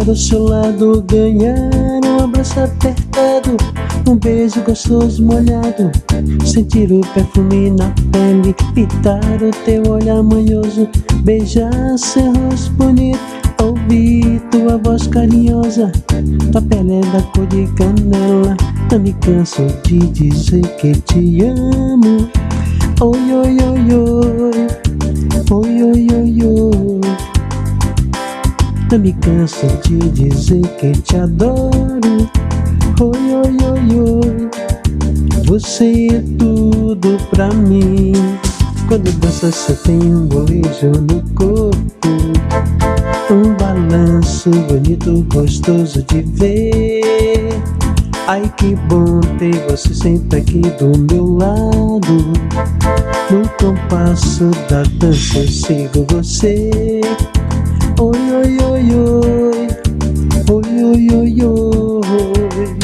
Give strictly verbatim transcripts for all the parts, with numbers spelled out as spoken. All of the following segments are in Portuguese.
acordar ao seu lado, ganhar um abraço apertado, um beijo gostoso molhado, sentir o perfume na pele, pitar o teu olhar manhoso, beijar seu rosto bonito, ouvir tua voz carinhosa. Tua pele é da cor de canela, não me canso de dizer que te amo. Oi, oi, oi, oi, oi, oi, oi, oi. Não me canso de dizer que te adoro. Oi, oi, oi, oi. Você é tudo pra mim. Quando dança você tem um bolejo no corpo, um balanço bonito, gostoso de ver. Ai que bom ter você sempre aqui do meu lado. No compasso da dança eu sigo você. Oi, oi, oi, oi. Oi, oi, oi, oi.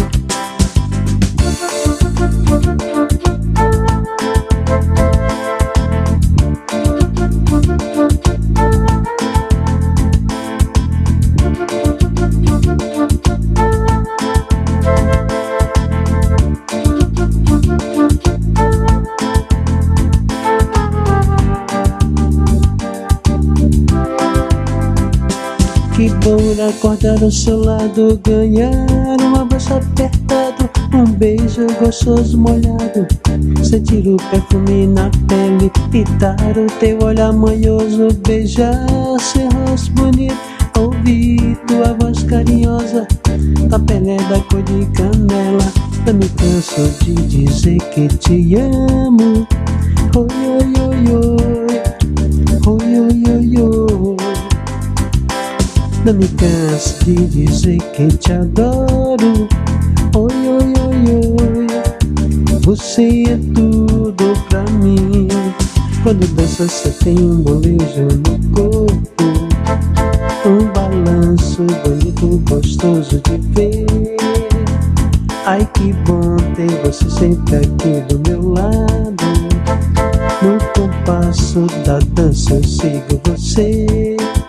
Que bom acordar ao seu lado, ganhar um abraço apertado, um beijo gostoso molhado, sentir o perfume na pele, pitar o teu olhar manhoso, beijar seu rosto bonito, ouvir tua voz carinhosa. Tua pele é da cor de canela, não me canso de dizer que te amo. Oi, oi, oi, oi. Oi, oi, oi, oi. Não me canso de dizer que te adoro. Oi, oi, oi, oi. Você é tudo pra mim. Quando dança você tem um bolejo no corpo, um balanço bonito, gostoso de ver. Ai que bom ter você sempre aqui do meu lado. No compasso da dança eu sigo você.